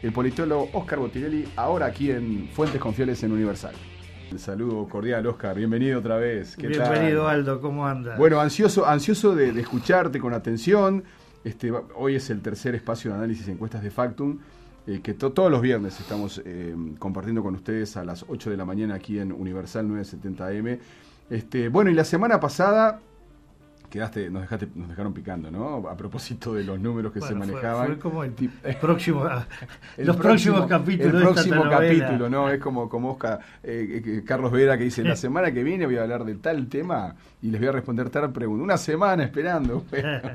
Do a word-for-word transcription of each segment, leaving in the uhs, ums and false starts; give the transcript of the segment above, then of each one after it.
el politólogo Oscar Bottiglieri, ahora aquí en Fuentes Confiables en Universal. El saludo cordial, Oscar, bienvenido otra vez. ¿Qué Bienvenido, tal? Aldo, ¿cómo andas? Bueno, ansioso, ansioso de, de escucharte con atención. Este, hoy es el tercer espacio de análisis y encuestas de Factum, eh, que to, todos los viernes estamos eh, compartiendo con ustedes a las ocho de la mañana aquí en Universal novecientos setenta A M. Este, bueno, y la semana pasada quedaste, nos dejaste, nos dejaron picando, ¿no? A propósito de los números que bueno, se manejaban. Fue, fue como el, el próximo, el los próximo, próximos capítulos. El próximo de esta capítulo, ¿no? Es como, como Oscar, eh, eh, Carlos Vera, que dice, la semana que viene voy a hablar de tal tema y les voy a responder tal pregunta. Una semana esperando.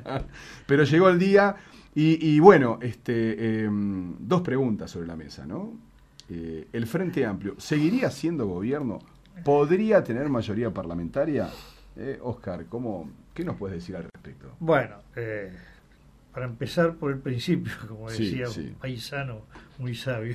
Pero llegó el día y, y bueno, este, eh, dos preguntas sobre la mesa, ¿no? Eh, el Frente Amplio, ¿seguiría siendo gobierno? ¿Podría tener mayoría parlamentaria? Eh, Oscar, ¿cómo, ¿qué nos puedes decir al respecto? Bueno, eh, para empezar por el principio, como decía sí, sí. un paisano muy sabio,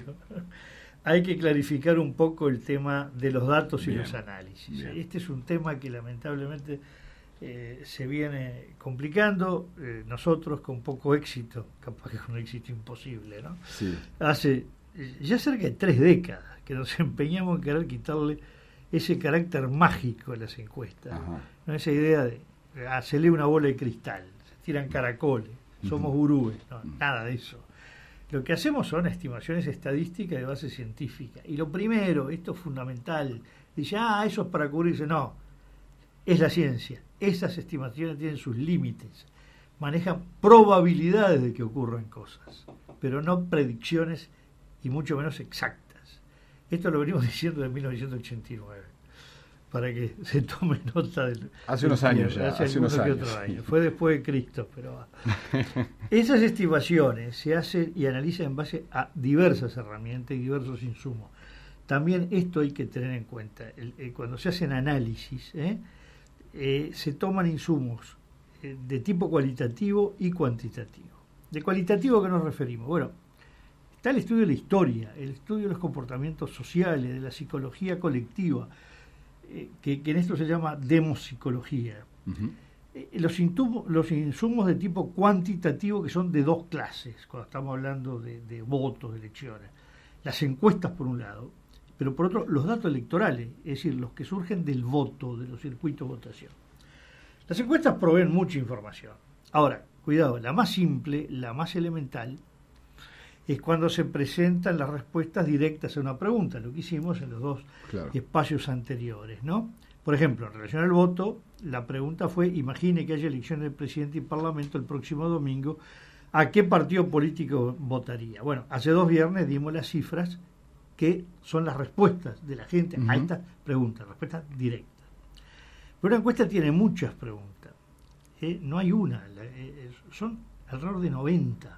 hay que clarificar un poco el tema de los datos bien, y los análisis. Bien. Este es un tema que lamentablemente eh, se viene complicando, eh, nosotros con poco éxito, capaz que con un éxito imposible, ¿no? Sí. Hace ya cerca de tres décadas que nos empeñamos en querer quitarle ese carácter mágico de las encuestas, ¿no? Esa idea de ah, se lee una bola de cristal, se tiran caracoles, somos uh-huh. gurúes, no, uh-huh. nada de eso. Lo que hacemos son estimaciones estadísticas de base científica. Y lo primero, esto es fundamental, dice, ah, eso es para cubrirse. No, es la ciencia. Esas estimaciones tienen sus límites, manejan probabilidades de que ocurran cosas, pero no predicciones y mucho menos exactas. Esto lo venimos diciendo desde mil novecientos ochenta y nueve, para que se tome nota del... Hace unos años ya, hace, hace unos años. Otro año. Fue después de Cristo, pero... Esas estimaciones se hacen y analizan en base a diversas herramientas y diversos insumos. También esto hay que tener en cuenta. El, el, cuando se hacen análisis, ¿eh? Eh, se toman insumos eh, de tipo cualitativo y cuantitativo. ¿De cualitativo a qué nos referimos? Bueno, está el estudio de la historia, el estudio de los comportamientos sociales, de la psicología colectiva, eh, que, que en esto se llama demopsicología. Uh-huh. Eh, los, insumos, los insumos de tipo cuantitativo, que son de dos clases, cuando estamos hablando de, de votos, de elecciones. Las encuestas por un lado, pero por otro los datos electorales, es decir, los que surgen del voto, de los circuitos de votación. Las encuestas proveen mucha información. Ahora, cuidado, la más simple, la más elemental, es cuando se presentan las respuestas directas a una pregunta, lo que hicimos en los dos claro. espacios anteriores, ¿no? Por ejemplo, en relación al voto, la pregunta fue, imagine que haya elecciones de presidente y parlamento el próximo domingo, ¿a qué partido político votaría? Bueno, hace dos viernes dimos las cifras que son las respuestas de la gente uh-huh. a estas preguntas, respuestas directas. Pero una encuesta tiene muchas preguntas, ¿eh? No hay una, eh, son alrededor de noventa.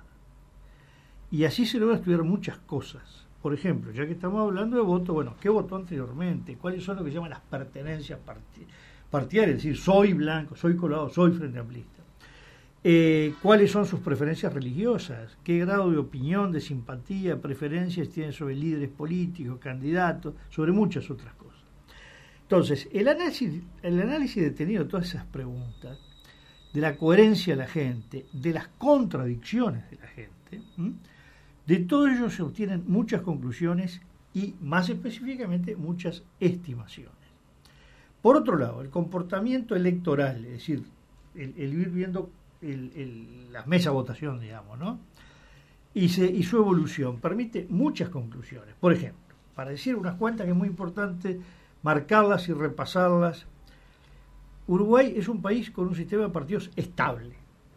Y así se logra estudiar muchas cosas. Por ejemplo, ya que estamos hablando de voto, bueno, ¿qué votó anteriormente? ¿Cuáles son lo que se llaman las pertenencias parti- partidarias? Es decir, soy blanco, soy colorado, soy frente amplista. Eh, ¿Cuáles son sus preferencias religiosas? ¿Qué grado de opinión, de simpatía, preferencias tienen sobre líderes políticos, candidatos, sobre muchas otras cosas? Entonces, el análisis, el análisis detenido de todas esas preguntas, de la coherencia de la gente, de las contradicciones de la gente, ¿m? De todo ello se obtienen muchas conclusiones y, más específicamente, muchas estimaciones. Por otro lado, el comportamiento electoral, es decir, el, el ir viendo el, el, las mesas de votación, digamos, ¿no? Y, se, y su evolución permite muchas conclusiones. Por ejemplo, para decir unas cuantas que es muy importante marcarlas y repasarlas, Uruguay es un país con un sistema de partidos estable.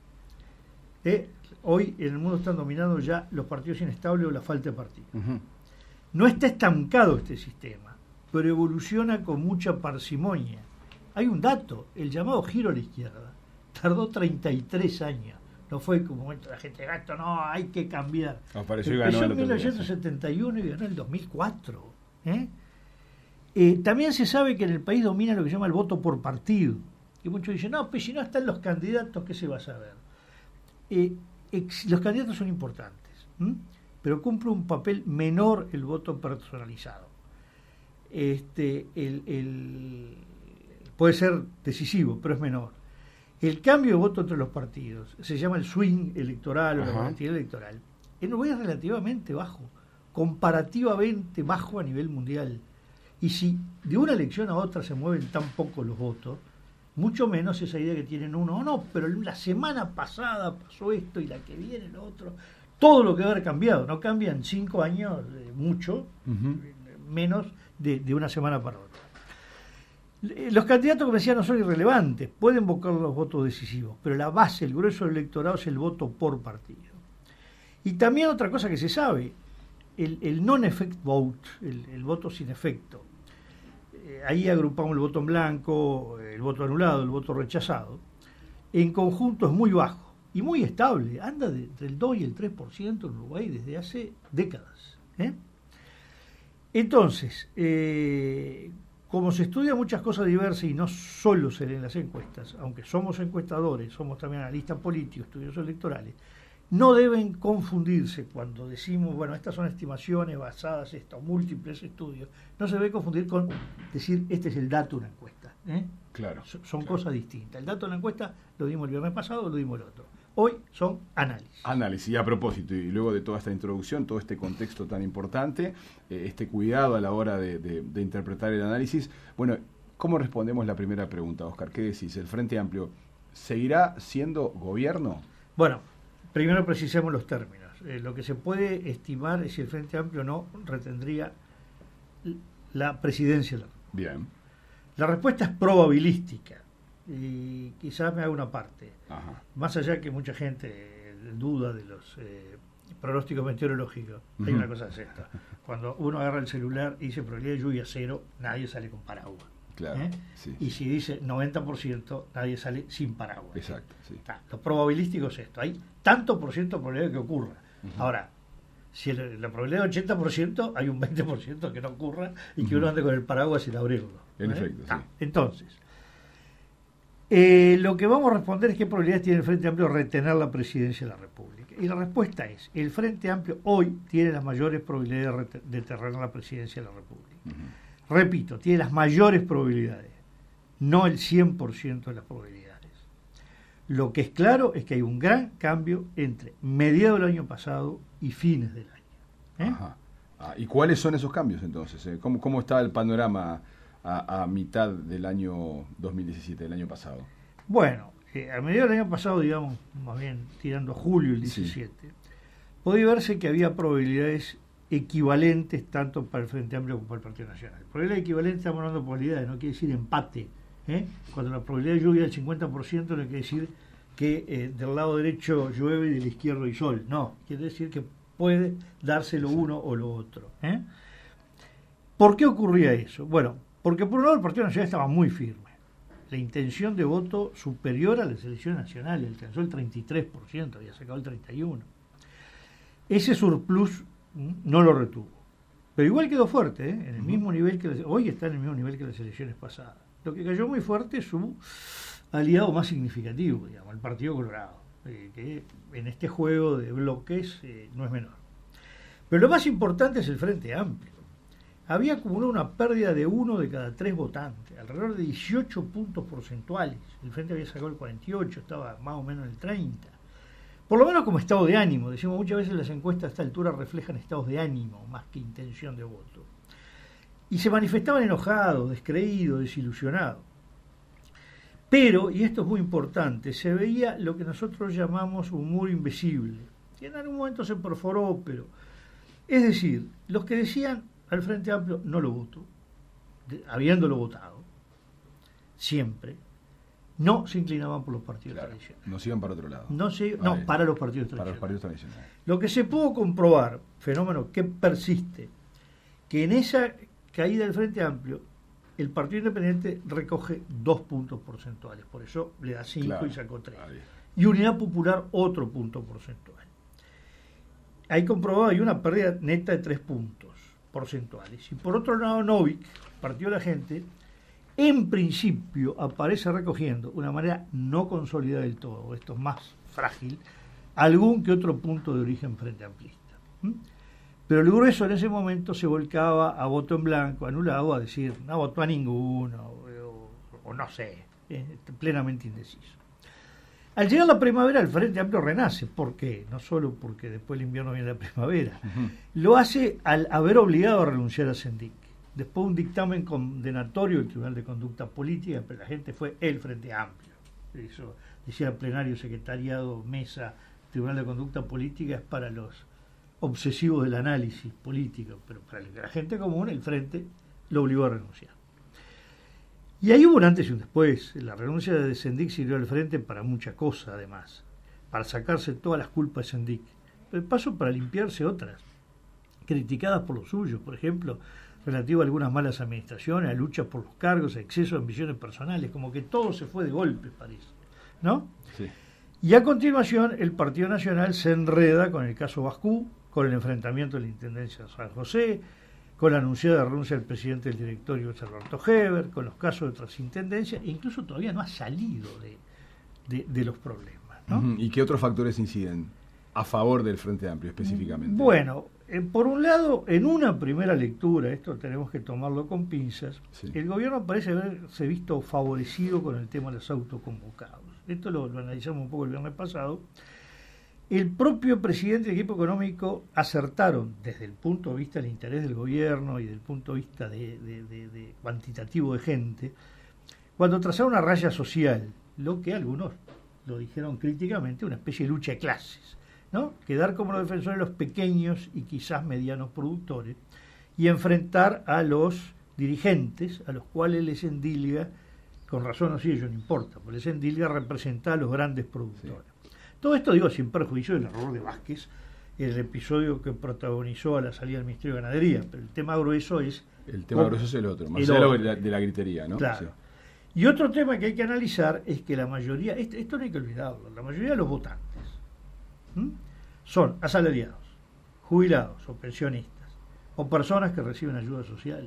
¿Eh? Hoy en el mundo están dominando ya los partidos inestables o la falta de partidos. Uh-huh. No está estancado este sistema, pero evoluciona con mucha parsimonia. Hay un dato, el llamado giro a la izquierda, tardó treinta y tres años. No fue como la gente gasto, no, hay que cambiar. Apareció y ganó. Empezó en mil novecientos setenta y uno y ganó en el dos mil cuatro. ¿Eh? Eh, también se sabe que en el país domina lo que se llama el voto por partido. Y muchos dicen, no, pues si no están los candidatos, ¿qué se va a saber? Eh, ex, los candidatos son importantes, ¿m? pero cumple un papel menor el voto personalizado. Este, el, el, puede ser decisivo, pero es menor. El cambio de voto entre los partidos se llama el swing electoral o Ajá. la volatilidad electoral. en Uruguay es relativamente bajo, comparativamente bajo a nivel mundial. Y si de una elección a otra se mueven tan poco los votos, mucho menos esa idea que tienen uno, oh, no, pero la semana pasada pasó esto y la que viene lo otro. Todo lo que va a haber cambiado, no cambian cinco años, eh, mucho, uh-huh. menos de, de una semana para otra. Los candidatos, como decía, no son irrelevantes, pueden buscar los votos decisivos, pero la base, el grueso del electorado es el voto por partido. Y también otra cosa que se sabe, el, el non-effect vote, el, el voto sin efecto. Eh, ahí agrupamos el voto en blanco, el voto anulado, el voto rechazado. En conjunto es muy bajo y muy estable, anda de, entre el dos y el tres por ciento en Uruguay desde hace décadas. ¿eh? Entonces, eh, como se estudia muchas cosas diversas y no solo se leen las encuestas, aunque somos encuestadores, somos también analistas políticos, estudiosos electorales, no deben confundirse cuando decimos, bueno, estas son estimaciones basadas en estos múltiples estudios, no se debe confundir con decir, este es el dato de una encuesta. ¿eh? Claro. Son, son claro. cosas distintas. El dato de una encuesta lo dimos el viernes pasado, lo dimos el otro. Hoy son análisis. Análisis, y a propósito, y luego de toda esta introducción, todo este contexto tan importante, eh, este cuidado a la hora de, de, de interpretar el análisis, bueno, ¿cómo respondemos la primera pregunta, Oscar? ¿Qué decís? ¿El Frente Amplio seguirá siendo gobierno? Bueno, primero precisemos los términos. Eh, lo que se puede estimar es si el Frente Amplio no retendría la presidencia. Bien. La respuesta es probabilística. Y quizás me haga una parte. Ajá. Más allá que mucha gente eh, duda de los eh, pronósticos meteorológicos, uh-huh. hay una cosa de esta. Cuando uno agarra el celular y dice probabilidad de lluvia cero, nadie sale con paraguas. Claro, ¿eh? sí, y sí. si dice noventa por ciento, nadie sale sin paraguas. Exacto, sí. Está, lo probabilístico es esto. Hay tanto por ciento de probabilidad de que ocurra. Uh-huh. Ahora, si el, la probabilidad es ochenta por ciento, hay un veinte por ciento que no ocurra y que uh-huh. uno ande con el paraguas sin abrirlo. En ¿eh? efecto, ah, sí. Entonces, Eh, lo que vamos a responder es qué probabilidades tiene el Frente Amplio de retener la presidencia de la República. Y la respuesta es, el Frente Amplio hoy tiene las mayores probabilidades de, de retener la presidencia de la República. Uh-huh. Repito, tiene las mayores probabilidades, no el cien por ciento de las probabilidades. Lo que es claro es que hay un gran cambio entre mediados del año pasado y fines del año. ¿eh? Ajá. Ah, ¿y cuáles son esos cambios entonces? Eh? ¿Cómo, ¿Cómo está el panorama A, a mitad del año dos mil diecisiete, del año pasado? Bueno, eh, a mediados del año pasado, digamos, más bien tirando a julio del diecisiete, sí. podía verse que había probabilidades equivalentes tanto para el Frente Amplio como para el Partido Nacional. Probabilidades equivalentes, estamos hablando de probabilidades, no quiere decir empate. ¿eh? Cuando la probabilidad de lluvia es del cincuenta por ciento, no quiere decir que eh, del lado derecho llueve y del izquierdo hay sol. No, quiere decir que puede darse lo uno o lo otro. ¿eh? ¿Por qué ocurría eso? Bueno, porque por un lado el Partido Nacional estaba muy firme. La intención de voto superior a las elecciones nacionales, alcanzó el treinta y tres por ciento, había sacado el treinta y uno por ciento. Ese surplus no lo retuvo. Pero igual quedó fuerte, ¿eh? en el mismo nivel que las, hoy está en el mismo nivel que las elecciones pasadas. Lo que cayó muy fuerte es su aliado más significativo, digamos, el Partido Colorado, eh, que en este juego de bloques eh, no es menor. Pero lo más importante es el Frente Amplio. Había acumulado una pérdida de uno de cada tres votantes, alrededor de dieciocho puntos porcentuales. El Frente había sacado el cuarenta y ocho, estaba más o menos en el treinta. Por lo menos como estado de ánimo. Decimos muchas veces las encuestas a esta altura reflejan estados de ánimo más que intención de voto. Y se manifestaban enojados, descreídos, desilusionados. Pero, y esto es muy importante, se veía lo que nosotros llamamos un muro invisible, que en algún momento se perforó, pero... Es decir, los que decían al Frente Amplio no lo voto, de, habiéndolo votado, siempre, no se inclinaban por los partidos claro, tradicionales. No se iban para otro lado. No, se, no Ahí, para los partidos tradicionales. Para los partidos tradicionales. Lo que se pudo comprobar, fenómeno que persiste, que en esa caída del Frente Amplio, el Partido Independiente recoge dos puntos porcentuales, por eso le da cinco claro, y sacó tres. Ahí. Y Unidad Popular otro punto porcentual. Ahí comprobado hay una pérdida neta de tres puntos porcentuales. Y por otro lado, Novik, Partido de la Gente, en principio aparece recogiendo, de una manera no consolidada del todo, esto es más frágil, algún que otro punto de origen frente amplista. ¿Mm? Pero el grueso en ese momento se volcaba a voto en blanco, anulado, a decir, no votó a ninguno, o, o, o no sé, eh, plenamente indeciso. Al llegar la primavera, el Frente Amplio renace. ¿Por qué? No solo porque después el invierno viene la primavera. Uh-huh. Lo hace al haber obligado a renunciar a Sendic. Después un dictamen condenatorio del Tribunal de Conducta Política, pero la gente fue el Frente Amplio. Eso decía el plenario, secretariado, mesa, Tribunal de Conducta Política es para los obsesivos del análisis político, pero para la gente común el Frente lo obligó a renunciar. Y ahí hubo un antes y un después. La renuncia de Sendic sirvió al Frente para mucha cosa, además, para sacarse todas las culpas de Sendic, pero de paso para limpiarse otras, criticadas por los suyos, por ejemplo, relativo a algunas malas administraciones, a lucha por los cargos, a exceso de ambiciones personales, como que todo se fue de golpe, parece, ¿no? Sí. Y a continuación el Partido Nacional se enreda con el caso Bascú, con el enfrentamiento de la Intendencia de San José, con la anunciada renuncia del presidente del directorio Alberto Heber, con los casos de otras intendencias, e incluso todavía no ha salido de, de, de los problemas, ¿no? Uh-huh. ¿Y qué otros factores inciden a favor del Frente Amplio específicamente? Bueno, eh, por un lado, en una primera lectura, esto tenemos que tomarlo con pinzas, sí. El gobierno parece haberse visto favorecido con el tema de los autoconvocados. Esto lo, lo analizamos un poco el viernes pasado. El propio presidente y el equipo económico acertaron desde el punto de vista del interés del gobierno y del punto de vista de, de, de, de cuantitativo de gente, cuando trazaron una raya social, lo que algunos lo dijeron críticamente, una especie de lucha de clases, ¿no? Quedar como los defensores de los pequeños y quizás medianos productores y enfrentar a los dirigentes, a los cuales les endilga, con razón o sí, ello no importa, porque les endilga representar a los grandes productores. Sí. Todo esto digo sin perjuicio del error de Vázquez, el episodio que protagonizó a la salida del Ministerio de Ganadería, pero el tema grueso es... El tema grueso es el otro, más allá de la, de la gritería, ¿no? Claro. Sí. Y otro tema que hay que analizar es que la mayoría, esto, esto no hay que olvidarlo, la mayoría de los votantes ¿m? son asalariados, jubilados o pensionistas, o personas que reciben ayuda social.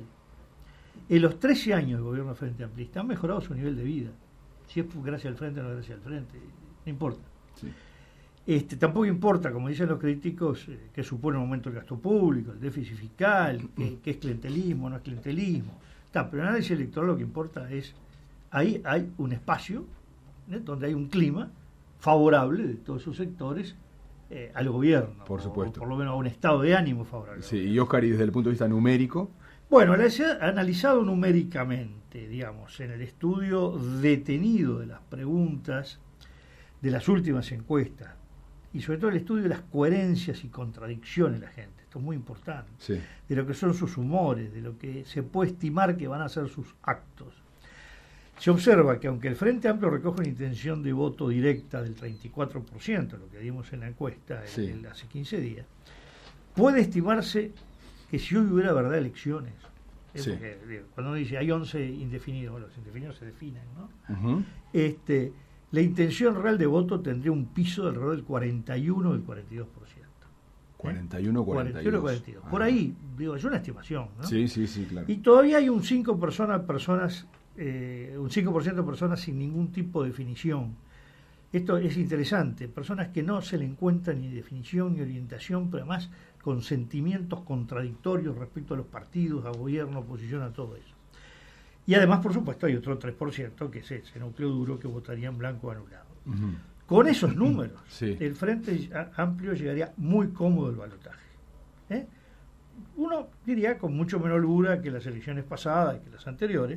En los trece años del gobierno Frente Amplista han mejorado su nivel de vida. Si es gracias al Frente o no gracias al Frente, no importa. Sí. Este, tampoco importa, como dicen los críticos, eh, que supone un aumento del gasto público, el déficit fiscal, que, que es clientelismo, no es clientelismo. Está, pero en análisis electoral lo que importa es, ahí hay un espacio ¿eh? donde hay un clima favorable de todos esos sectores eh, al gobierno. Por supuesto. O por lo menos a un estado de ánimo favorable. Sí, y Oscar, y desde el punto de vista numérico... Bueno, analizado numéricamente, digamos, en el estudio detenido de las preguntas de las últimas encuestas, y sobre todo el estudio de las coherencias y contradicciones de la gente, esto es muy importante, sí. de lo que son sus humores, de lo que se puede estimar que van a ser sus actos. Se observa que aunque el Frente Amplio recoge una intención de voto directa del treinta y cuatro por ciento, lo que dimos en la encuesta sí. el, el, hace quince días, puede estimarse que si hoy hubiera verdad elecciones, sí. porque, digo, cuando uno dice hay once indefinidos, bueno, los indefinidos se definen, ¿no? Uh-huh. Este, la intención real de voto tendría un piso de alrededor del cuarenta y uno o del cuarenta y dos por ciento. cuarenta y uno, cuarenta y dos. cuarenta y dos. Por ahí, digo, es una estimación, ¿no? Sí, sí, sí, claro. Y todavía hay un cinco por ciento de personas, eh, un cinco por ciento de personas sin ningún tipo de definición. Esto es interesante, personas que no se le encuentra ni definición ni orientación, pero además con sentimientos contradictorios respecto a los partidos, a gobierno, oposición, a todo eso. Y además, por supuesto, hay otro tres por ciento que es ese núcleo duro que votaría en blanco anulado. Uh-huh. Con esos números, sí. el Frente Amplio llegaría muy cómodo al balotaje. ¿eh? Uno diría con mucho menor holgura que las elecciones pasadas y que las anteriores,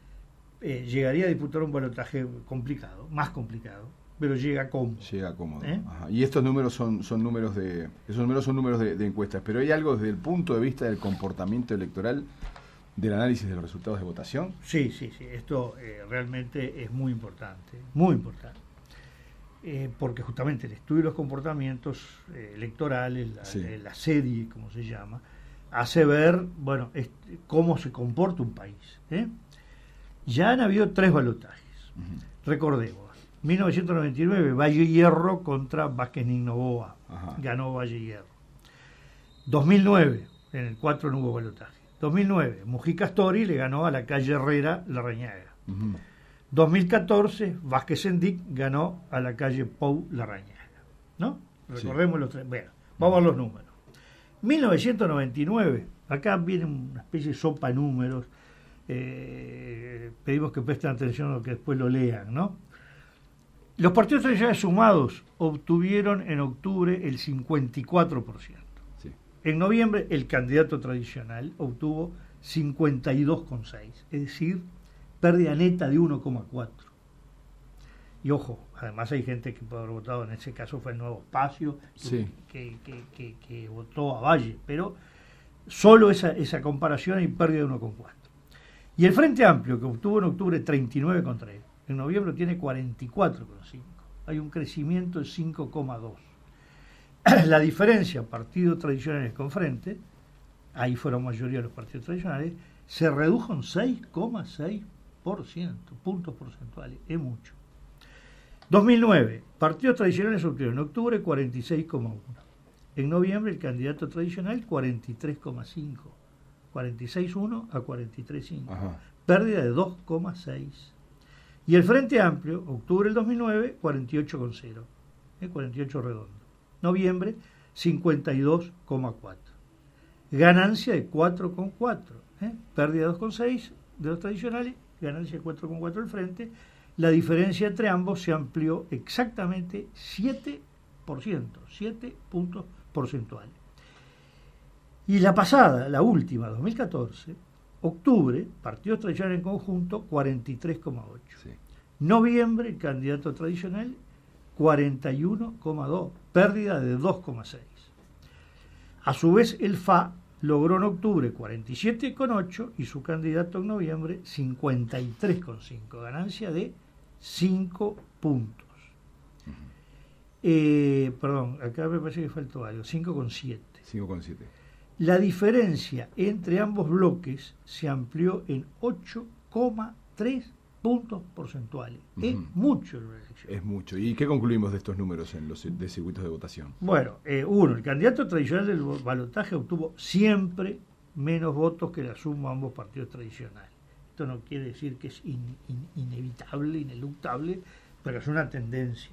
eh, llegaría a disputar un balotaje complicado, más complicado, pero llega cómodo. Llega cómodo. ¿Eh? Ajá. Y estos números son, son números de, esos números son números de, de encuestas, pero hay algo desde el punto de vista del comportamiento electoral, del análisis de los resultados de votación. Sí, sí, sí. Esto eh, realmente es muy importante, muy importante, eh, porque justamente el estudio de los comportamientos eh, electorales, la, sí. eh, la serie, como se llama, hace ver, bueno, este, cómo se comporta un país. ¿eh? Ya han habido tres balotajes. Uh-huh. Recordemos. mil novecientos noventa y nueve, Valle Hierro contra Vázquez Novoa. Ajá. Ganó Valle Hierro. dos mil nueve, en el cuatro no hubo balotaje. dos mil nueve, Mujica Astori le ganó a la calle Herrera Larrañaga. Uh-huh. dos mil catorce, Vázquez Sendic ganó a la calle Pou Larrañaga. ¿No? Recordemos sí. los tres. Bueno, vamos a los números. mil novecientos noventa y nueve, acá viene una especie de sopa de números. Eh, pedimos que presten atención a lo que después lo lean, ¿no? Los partidos tradicionales sumados obtuvieron en octubre el cincuenta y cuatro por ciento. Sí. En noviembre el candidato tradicional obtuvo cincuenta y dos coma seis por ciento, es decir, pérdida neta de uno coma cuatro por ciento. Y ojo, además hay gente que puede haber votado, en ese caso fue el Nuevo Espacio, sí. que, que, que, que votó a Valle, pero solo esa, esa comparación hay pérdida de uno coma cuatro. Y el Frente Amplio, que obtuvo en octubre treinta y nueve coma tres, en noviembre tiene cuarenta y cuatro coma cinco. Hay un crecimiento de cinco coma dos. La diferencia partidos tradicionales con Frente, ahí fueron mayoría los partidos tradicionales, se redujo en seis coma seis por ciento, puntos porcentuales, es mucho. dos mil nueve, partidos tradicionales obtuvieron en octubre cuarenta y seis coma uno. En noviembre el candidato tradicional cuarenta y tres coma cinco. cuarenta y seis coma uno a cuarenta y tres coma cinco. Pérdida de dos coma seis. Y el Frente Amplio, octubre del dos mil nueve, cuarenta y ocho coma cero. Eh, cuarenta y ocho redondo. Noviembre, cincuenta y dos coma cuatro. Ganancia de cuatro coma cuatro. Eh, pérdida de dos coma seis de los tradicionales, ganancia de cuatro coma cuatro del Frente. La diferencia entre ambos se amplió exactamente siete por ciento, siete puntos porcentuales. Y la pasada, la última, dos mil catorce, octubre, partidos tradicionales en conjunto, cuarenta y tres coma ocho. Sí. Noviembre, el candidato tradicional, cuarenta y uno coma dos, pérdida de dos coma seis. A su vez, el F A logró en octubre cuarenta y siete coma ocho y su candidato en noviembre cincuenta y tres coma cinco, ganancia de cinco puntos. Uh-huh. Eh, perdón, acá me parece que faltó algo, cinco coma siete. cinco coma siete. La diferencia entre ambos bloques se amplió en ocho coma tres puntos porcentuales. Uh-huh. Es mucho la elección. Es mucho. ¿Y qué concluimos de estos números en los de circuitos de votación? Bueno, eh, uno, el candidato tradicional del balotaje obtuvo siempre menos votos que la suma de ambos partidos tradicionales. Esto no quiere decir que es in, in, inevitable, ineluctable, pero es una tendencia.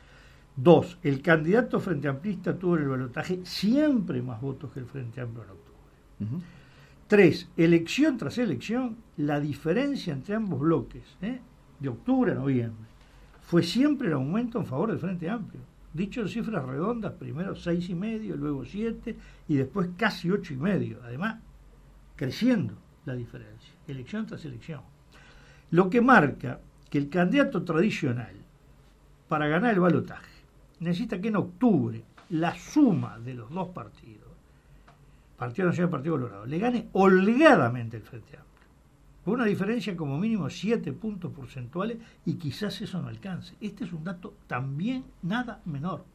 Dos, el candidato Frente Amplista tuvo en el balotaje siempre más votos que el Frente Amplio en octubre. Uh-huh. Tres, elección tras elección, la diferencia entre ambos bloques, ¿eh? de octubre a noviembre, fue siempre el aumento en favor del Frente Amplio. Dicho en cifras redondas, primero seis y medio, luego siete y después casi ocho y medio. Además, creciendo la diferencia, elección tras elección. Lo que marca que el candidato tradicional, para ganar el balotaje, necesita que en octubre la suma de los dos partidos, Partido Nacional y Partido Colorado, le gane holgadamente el Frente Amplio. Con una diferencia como mínimo siete puntos porcentuales y quizás eso no alcance. Este es un dato también nada menor.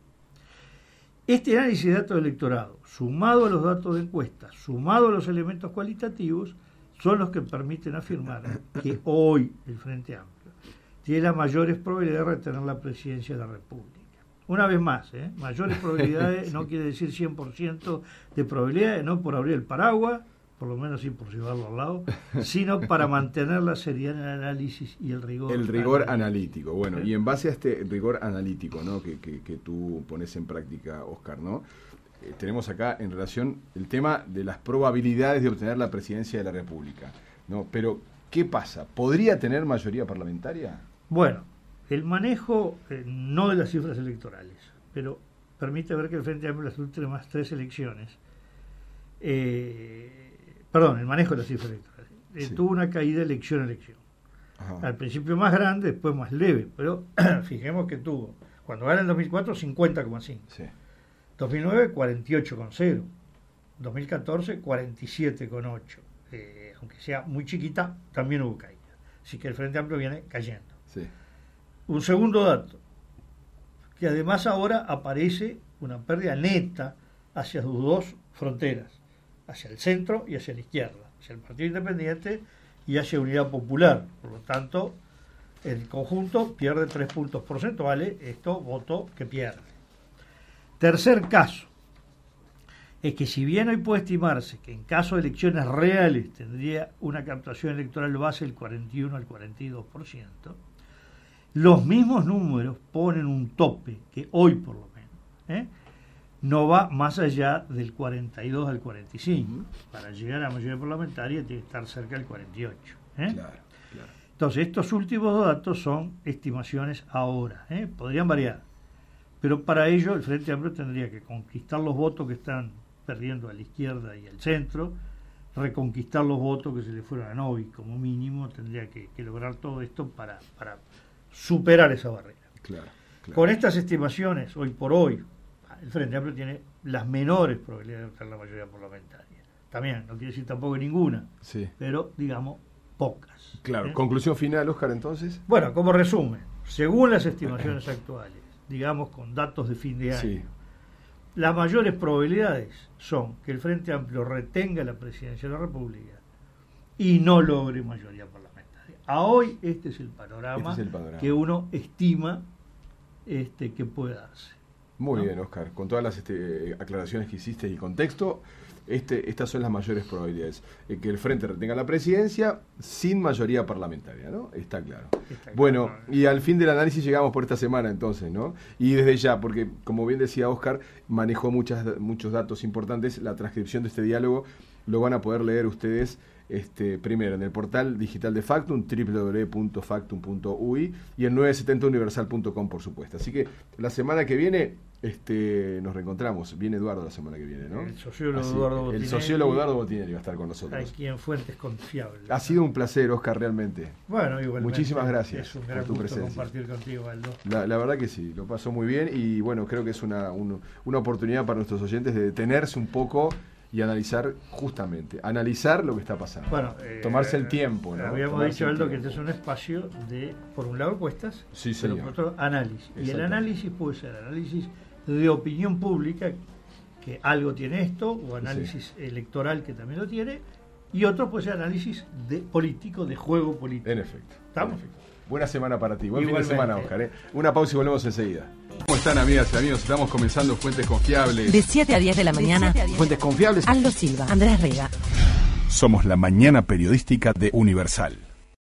Este análisis de datos de electorado, sumado a los datos de encuestas, sumado a los elementos cualitativos, son los que permiten afirmar que hoy el Frente Amplio tiene las mayores probabilidades de retener la presidencia de la República. Una vez más, ¿eh? mayores probabilidades sí. No quiere decir cien por ciento de probabilidades, no por abrir el paraguas, por lo menos sí por llevarlo al lado, sino para mantener la seriedad en el análisis y el rigor. El rigor analítico. analítico. Bueno, ¿sí? Y en base a este rigor analítico, ¿no? que, que, que tú pones en práctica, Oscar, ¿no? Eh, tenemos acá en relación el tema de las probabilidades de obtener la presidencia de la República, ¿no? Pero, ¿qué pasa? ¿Podría tener mayoría parlamentaria? Bueno, el manejo, eh, no de las cifras electorales, pero permite ver que el Frente Amplio en las últimas tres elecciones, eh, perdón, el manejo de las cifras electorales, eh, sí. tuvo una caída elección a elección. Ajá. Al principio más grande, después más leve, pero fijemos que tuvo, cuando gana en dos mil cuatro, cincuenta coma cinco. Sí. dos mil nueve, cuarenta y ocho coma cero. dos mil catorce, cuarenta y siete coma ocho. Eh, aunque sea muy chiquita, también hubo caída. Así que el Frente Amplio viene cayendo. Sí. Un segundo dato, que además ahora aparece una pérdida neta hacia sus dos fronteras, hacia el centro y hacia la izquierda, hacia el Partido Independiente y hacia Unidad Popular. Por lo tanto, el conjunto pierde tres puntos porcentuales, esto voto que pierde. Tercer caso, es que si bien hoy puede estimarse que en caso de elecciones reales tendría una captación electoral base del cuarenta y uno al cuarenta y dos por ciento, los mismos números ponen un tope, que hoy por lo menos, ¿eh? no va más allá del cuarenta y dos al cuarenta y cinco. Para llegar a la mayoría parlamentaria tiene que estar cerca del cuarenta y ocho. ¿eh? Claro, claro. Entonces, estos últimos dos datos son estimaciones ahora, ¿eh? Podrían variar, pero para ello el Frente Amplio tendría que conquistar los votos que están perdiendo a la izquierda y al centro, reconquistar los votos que se le fueron a Novi, como mínimo, tendría que, que lograr todo esto para, para superar esa barrera. Claro, claro. Con estas estimaciones, hoy por hoy, el Frente Amplio tiene las menores probabilidades de obtener la mayoría parlamentaria. También, no quiere decir tampoco ninguna, sí, pero digamos pocas. Claro, ¿eh? conclusión final, Óscar, entonces. Bueno, como resumen, según las estimaciones actuales, digamos con datos de fin de año, Sí. las mayores probabilidades son que el Frente Amplio retenga la presidencia de la República y no logre mayoría parlamentaria. A hoy este es el panorama, Este es el panorama. que uno estima este, que puede darse. Muy ¿no? bien, Óscar. Con todas las este, aclaraciones que hiciste y contexto, este, estas son las mayores probabilidades. Eh, que el Frente retenga la presidencia sin mayoría parlamentaria, ¿no? Está claro. Está Bueno, claro. y al fin del análisis llegamos por esta semana entonces, ¿no? Y desde ya, porque como bien decía Óscar, manejó muchas, muchos datos importantes, la transcripción de este diálogo lo van a poder leer ustedes este, primero en el portal digital de Factum, doble u doble u doble u punto factum punto u i, y en novecientos setenta universal punto com, por supuesto. Así que la semana que viene este, nos reencontramos. Viene Eduardo la semana que viene, ¿no? El sociólogo Así, Eduardo el Botinelli. sociólogo Eduardo Botinelli va a estar con nosotros. Aquí en fuentes confiables. Ha sido un placer, Óscar, realmente. Bueno, igualmente. Muchísimas gracias Es un por gran tu gusto presencia. compartir contigo, Aldo. La, la verdad que sí, lo pasó muy bien y bueno, creo que es una, un- una oportunidad para nuestros oyentes de detenerse un poco y analizar justamente, analizar lo que está pasando. Bueno, eh, tomarse el tiempo, ¿no? Habíamos Tomarse dicho, el Aldo, que tiempo. este es un espacio de, por un lado, encuestas, Sí, pero señor. por otro, análisis. Y el Exactamente. análisis puede ser análisis de opinión pública, que algo tiene esto, o análisis electoral, que también lo tiene, y otro puede ser análisis de político, de juego político. En efecto. ¿Estamos? En efecto. Buena semana para ti, buen Igualmente. fin de semana, Óscar. ¿eh? Una pausa y volvemos enseguida. ¿Cómo están, amigas y amigos? Estamos comenzando Fuentes Confiables. De siete a diez de la mañana, Fuentes Confiables. Aldo Silva, Andrés Rega. Somos la mañana periodística de Universal.